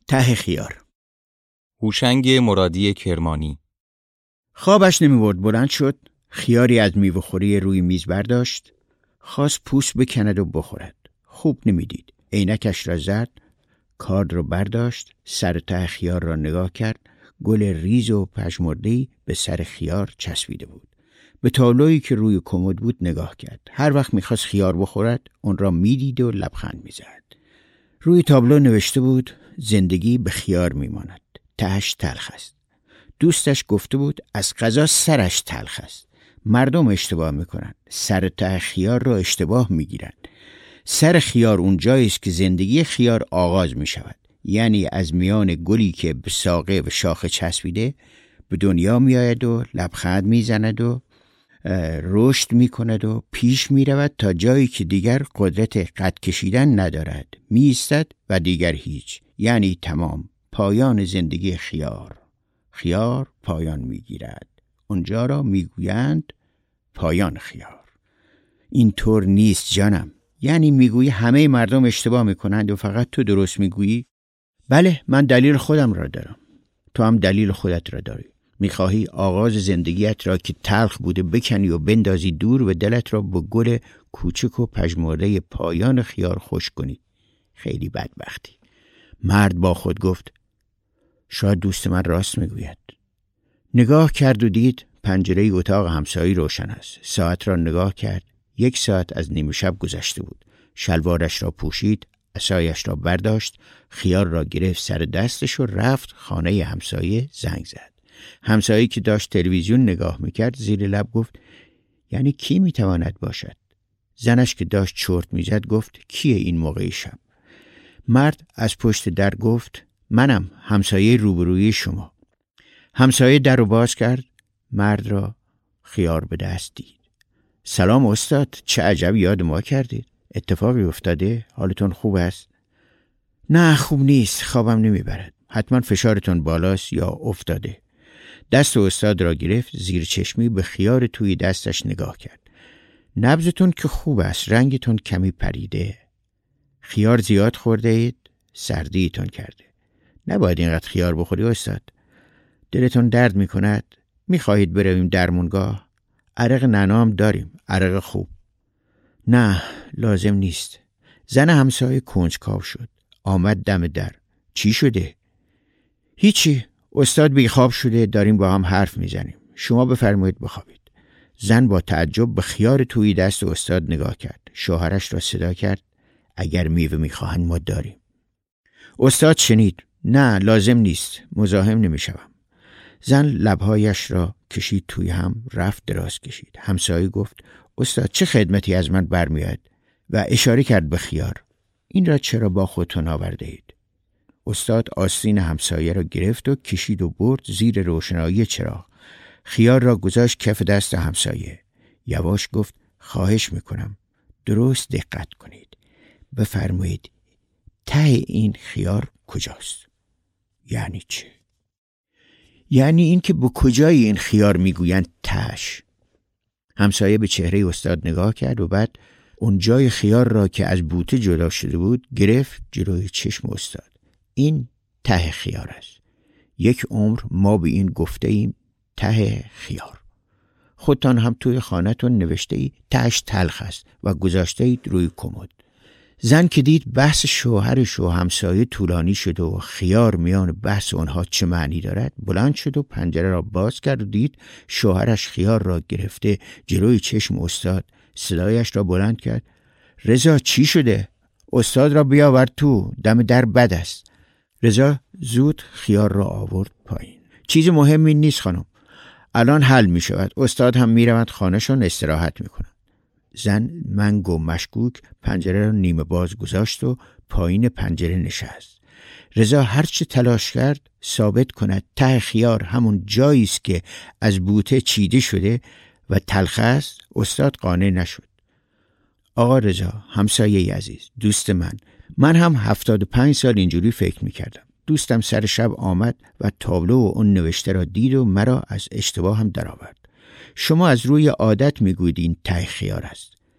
ته خیار. هوشنگ مرادی کرمانی. خوابش نمی‌برد. بلند شد، خیاری از میوه‌خوری روی میز برداشت، خواست پوست بکند و بخورد. خوب نمی‌دید. عینکش را زد، کارد را برداشت، سر ته خیار را نگاه کرد. گل ریز و پژمرده‌ای به سر خیار چسبیده بود. به تابلویی که روی کمد بود نگاه کرد. هر وقت می‌خواست خیار بخورد، اون را می‌دید و لبخند می‌زد. روی تابلو نوشته بود زندگی به خیار می‌ماند. تهش تلخ است. دوستش گفته بود از قضا سرش تلخ است. مردم اشتباه می‌کنند. سر ته خیار را اشتباه می‌گیرند. سر خیار اون جایی است که زندگی خیار آغاز می‌شود. یعنی از میان گلی که به ساقه و شاخه چسبیده به دنیا می‌آید و لبخند می‌زند و رشد می‌کند و پیش می‌رود تا جایی که دیگر قدرت قد کشیدن ندارد. می‌ایستد و دیگر هیچ. یعنی تمام. پایان زندگی خیار. خیار پایان می‌گیرد. اونجا را می‌گویند پایان خیار. این طور نیست جانم. یعنی می‌گویی همه مردم اشتباه می‌کنند و فقط تو درست می‌گویی؟ بله، من دلیل خودم را دارم. تو هم دلیل خودت را داری. می‌خواهی آغاز زندگیت را که تلخ بوده بکنی و بندازی دور و دلت را با گل کوچک و پژمرده پایان خیار خوش کنی. خیلی بدبختی. مرد با خود گفت شاید دوست من راست میگوید. نگاه کرد و دید پنجره اتاق همسایه روشن است. ساعت را نگاه کرد. 1 ساعت از نیمه شب گذشته بود. شلوارش را پوشید، عصایش را برداشت، خیار را گرفت سر دستش و رفت خانه همسایه. زنگ زد. همسایه که داشت تلویزیون نگاه میکرد زیر لب گفت یعنی کی میتواند باشد؟ زنش که داشت چرت میزد گفت کیه این موقع شب؟ مرد از پشت در گفت منم، همسایه روبروی شما. همسایه در رو باز کرد. مرد را خیار به دست دید. سلام استاد، چه عجب یاد ما کردید. اتفاقی افتاده؟ حالتون خوب است؟ نه خوب نیست، خوابم نمیبرد. حتما فشارتون بالاست یا افتاده. دست استاد را گرفت، زیر چشمی به خیار توی دستش نگاه کرد. نبضتون که خوب است، رنگتون کمی پریده. خیار زیاد خورده اید؟ سردیتون کرده. نباید اینقدر خیار بخوری استاد. دلتون درد میکند؟ میخواهید برویم درمونگاه؟ عرق نعنا هم داریم، عرق خوب. نه لازم نیست. زن همسایه کنجکاو شد. آمد دم در. چی شده؟ هیچی. استاد بیخواب شده، داریم با هم حرف میزنیم. شما بفرمایید بخوابید. زن با تعجب به خیار توی دست استاد نگاه کرد. شوهرش را صدا کرد. اگر میوه میخواهند ما داریم. استاد شنید. نه لازم نیست، مزاحم نمیشوم. زن لبهایش را کشید توی هم، رفت دراز کشید. همسایه گفت استاد چه خدمتی از من برمیاد؟ و اشاره کرد به خیار. این را چرا با خودتون آورده اید؟ استاد آستین همسایه را گرفت و کشید و برد زیر روشنایی چراغ. خیار را گذاشت کف دست همسایه. یواش گفت خواهش میکنم درست دقت کنید. بفرمایید ته این خیار کجاست؟ یعنی چه؟ یعنی این که به کجای این خیار میگویند تهش. همسایه به چهره استاد نگاه کرد و بعد اون جای خیار را که از بوته جدا شده بود گرفت جلوی چشم استاد. این ته خیار است. 1 عمر ما به این گفته ایم ته خیار. خودتان هم توی خانه‌تون نوشته ای تهش تلخ است و گذاشته اید روی کمد. زن که دید بحث شوهرش و همسایه طولانی شد و خیار میان بحث اونها چه معنی دارد، بلند شد و پنجره را باز کرد و دید شوهرش خیار را گرفته جلوی چشم استاد. صدایش را بلند کرد. رضا چی شده؟ استاد را بیاور تو، دم در بد است. رضا زود خیار را آورد پایین. چیز مهمی نیست خانم، الان حل می شود. استاد هم می روند خانه‌شون استراحت می کنند. زن منگ و مشکوک پنجره را نیمه باز گذاشت و پایین پنجره نشست. رضا هرچه تلاش کرد ثابت کند ته خیار همون جایی است که از بوته چیده شده و تلخ است، استاد قانع نشد. آقا رضا، همسایه عزیز، دوست من هم 75 سال اینجوری فکر میکردم. دوستم سر شب آمد و تابلو و اون نوشته را دید و مرا از اشتباه هم درآورد. شما از روی عادت میگویید این ته خیار است.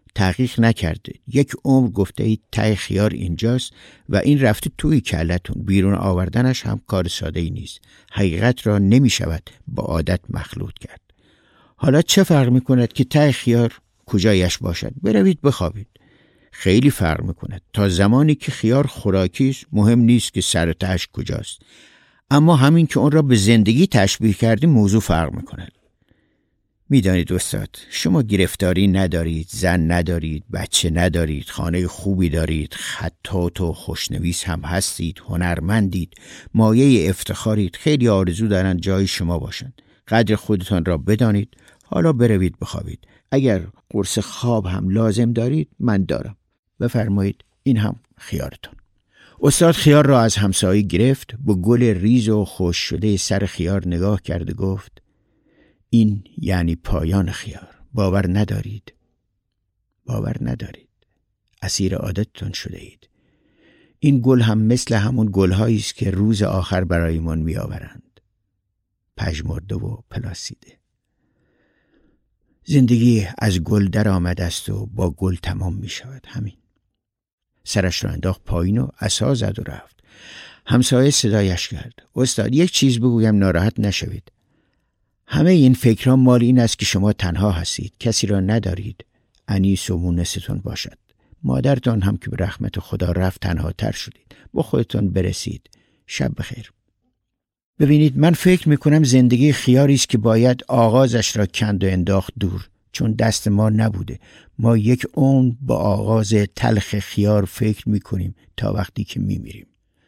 تحقیق نکرده. یک عمر گفته اید ته خیار اینجاست و این رفته توی کلتون. بیرون آوردنش هم کار ساده ای نیست. حقیقت را نمی شود با عادت مخلوط کرد. حالا چه فرق می کند که ته خیار کجایش باشد؟ بروید بخوابید. خیلی فرق می کند. تا زمانی که خیار خوراکی است مهم نیست که سر و تهش کجاست. اما همین که اون را به زندگی تشبیه کردیم موضوع فرق می کند. میدانید استاد، شما گرفتاری ندارید، زن ندارید، بچه ندارید، خانه خوبی دارید، خطاط و خوشنویس هم هستید، هنرمندید، مایه افتخارید. خیلی آرزو دارن جای شما باشند. قدر خودتان را بدانید. حالا بروید بخوابید. اگر قرص خواب هم لازم دارید من دارم. بفرمایید، این هم خیارتان. استاد خیار را از همسایه گرفت، با گل ریز و خوش شده سر خیار نگاه کرد و گفت: این یعنی پایان خیار. باور ندارید. اسیر عادتتون شده اید. این گل هم مثل همون گل‌هایی است که روز آخر برایمان میآورند. پژمرده و پلاسیده. زندگی از گل در آمده است و با گل تمام می شود. همین. سرش را انداخت پایین و عصا زد و رفت. همسایه صدایش کرد: استاد، یک چیز بگویم ناراحت نشوید. همه این فکرها مال این است که شما تنها هستید. کسی را ندارید انیس و مونستون باشد. مادرتان هم که به رحمت خدا رفت تنها تر شدید. با خودتان برسید. شب بخیر. ببینید، من فکر میکنم زندگی خیاری است که باید آغازش را کند و انداخت دور، چون دست ما نبوده. ما یک عمر با آغاز تلخ خیار فکر میکنیم تا وقتی که میمیریم.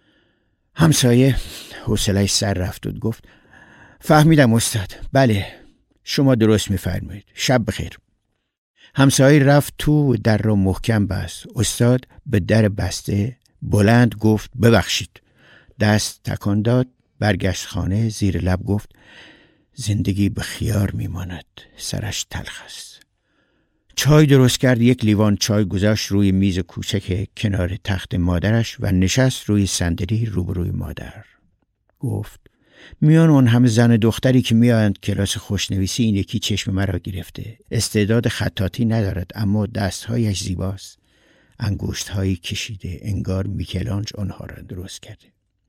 همسایه حوصله‌اش سر رفت و گفت: فهمیدم استاد. بله، شما درست میفرمایید. شب بخیر. همسایه رفت تو و در را محکم بست. استاد به در بسته بلند گفت: ببخشید. دست تکان داد، برگشت خانه. زیر لب گفت: زندگی به خیار میماند، سرش تلخ است. چای درست کرد. یک لیوان چای گذاشت روی میز کوچک کنار تخت مادرش و نشست روی صندلی روبروی مادر. گفت: میان اون همه زن دختری که میآیند کلاس خوشنویسی، این یکی چشم مرا گرفته. استعداد خطاطی ندارد اما دستهایش زیباست. انگشتهایی کشیده، انگار میکلانج آنها را درست کرده.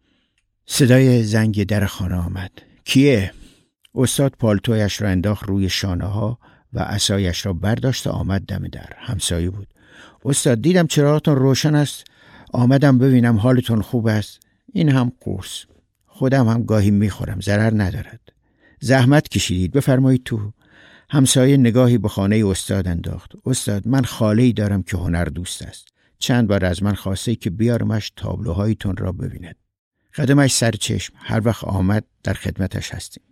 صدای زنگ در خانه آمد. کیه؟ استاد پالتویش را انداخت روی شانه ها و عصایش را برداشت و آمد دم در. همسایه بود. استاد، دیدم چراغتون روشن است. آمدم ببینم حالتون خوب است. این هم قرص. خودم هم گاهی میخورم، ضرر ندارد. زحمت کشیدید، بفرمایید تو. همسایه نگاهی به خانه استاد انداخت. استاد، من خاله‌ای دارم که هنر دوست است. چند بار از من خواسته که بیارمش تابلوهایتون را ببیند. قدمش سر چشم. هر وقت آمد در خدمتش هستیم.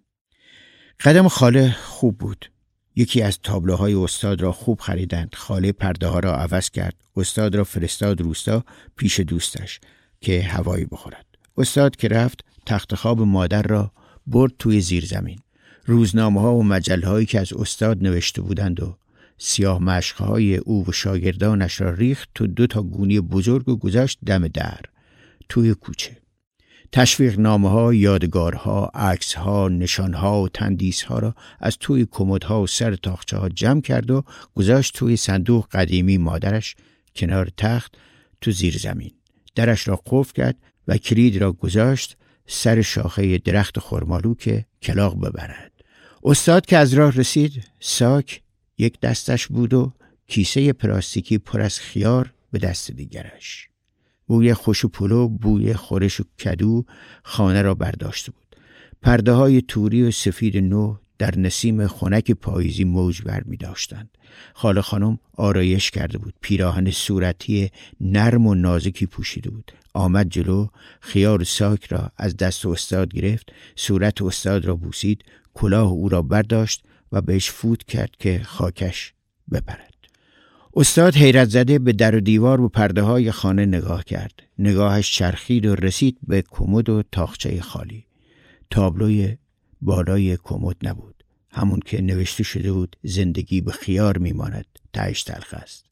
قدم خاله خوب بود. یکی از تابلوهای استاد را خوب خریدند. خاله پرده ها را عوض کرد. استاد را فرستاد روستا پیش دوستش که هوایی بخورد. استاد که رفت، تخت خواب مادر را برد توی زیر زمین. روزنامه ها و مجله هایی که از استاد نوشته بودند و سیاه مشق های او و شاگردانش را ریخت تو 2 گونی بزرگ و گذاشت دم در توی کوچه. تشویق نامه ها، یادگارها، عکس ها، نشان ها و تندیس ها را از توی کمد ها و سر تاقچه ها جمع کرد و گذاشت توی صندوق قدیمی مادرش کنار تخت تو زیر زمین. درش را قفل کرد و کلید را گذاشت سر شاخه درخت خرمالو که کلاغ ببرد. استاد که از راه رسید، ساک یک دستش بود و کیسه پلاستیکی پر از خیار به دست دیگرش. بوی خوش و پلو، بوی خورش و کدو خانه را برداشته بود. پرده های توری و سفید نو در نسیم خنک پاییزی موج بر می داشتند. خاله خانم آرایش کرده بود. پیراهن صورتی نرم و نازکی پوشیده بود. آمد جلو، خیار ساک را از دست استاد گرفت، صورت استاد را بوسید، کلاه او را برداشت و بهش فوت کرد که خاکش بپرد. استاد حیرت زده به در و دیوار و پرده های خانه نگاه کرد. نگاهش چرخید و رسید به کمد و تاقچه خالی. تابلوی بالای کمد نبود. همون که نوشته شده بود زندگی به خیار میماند، تهش تلخ است.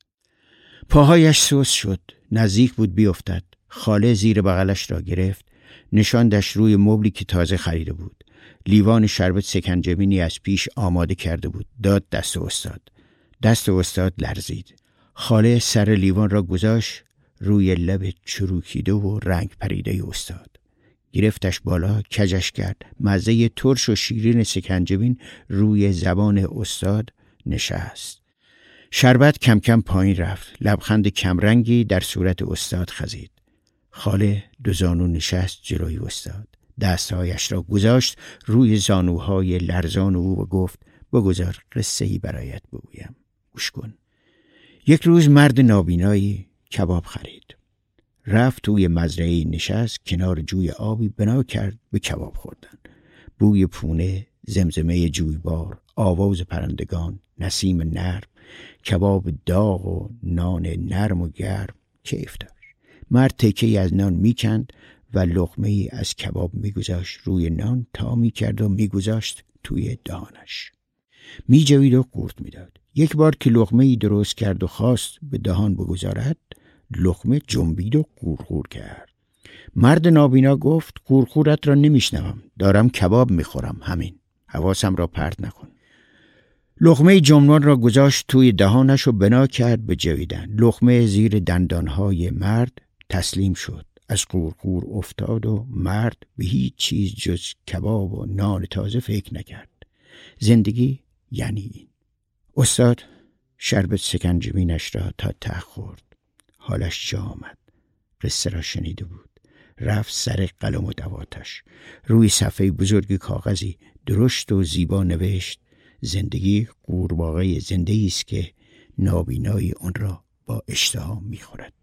پاهایش سست شد. نزدیک بود بیفتد. خاله زیر بغلش را گرفت. نشاندش روی مبلی که تازه خریده بود. لیوان شربت سکنجبینی از پیش آماده کرده بود. داد دست استاد. دست استاد لرزید. خاله سر لیوان را گذاشت روی لب چروکیده و رنگ پریده استاد. گرفتش بالا، کجش کرد. مزه ترش و شیرین سکنجبین روی زبان استاد نشست. شربت کم کم پایین رفت. لبخند کمرنگی در صورت استاد خزید. خاله دو زانو نشست جلوی استاد. دستهایش را گذاشت روی زانوهای لرزان او و گفت بگذار قصه‌ای برایت بگویم. گوش کن. یک روز مرد نابینایی کباب خرید. رفت توی مزرعه نشست، کنار جوی آبی بنا کرد به کباب خوردن. بوی پونه، زمزمه جویبار، آواز پرندگان، نسیم نرم، کباب داغ و نان نرم و گرم کیف داشت. مرد تکه‌ای از نان میکند و لقمه‌ای از کباب میگذاشت روی نان تا میکرد و میگذاشت توی دهانش. میجوید و قورت میداد. یک بار که لقمه‌ای درست کرد و خواست به دهان بگذارد، لقمه جنبید و قورقور کرد. مرد نابینا گفت قورقورت را نمیشنوم، دارم کباب میخورم، همین، حواسم را پرت نکن. لقمه جمنان را گذاشت توی دهانش و بنا کرد به جویدن. لقمه زیر دندانهای مرد تسلیم شد. از قورقور افتاد و مرد به هیچ چیز جز کباب و نان تازه فکر نکرد. زندگی یعنی این. استاد شربت سکنجبینش را تا ته خورد. حالش جا آمد. قصه را شنیده بود. رفت سر قلم و دواتش. روی صفحه بزرگ کاغذی درشت و زیبا نوشت زندگی قورباغه زنده‌ای است که نابینایی آن را با اشتها می‌خورد.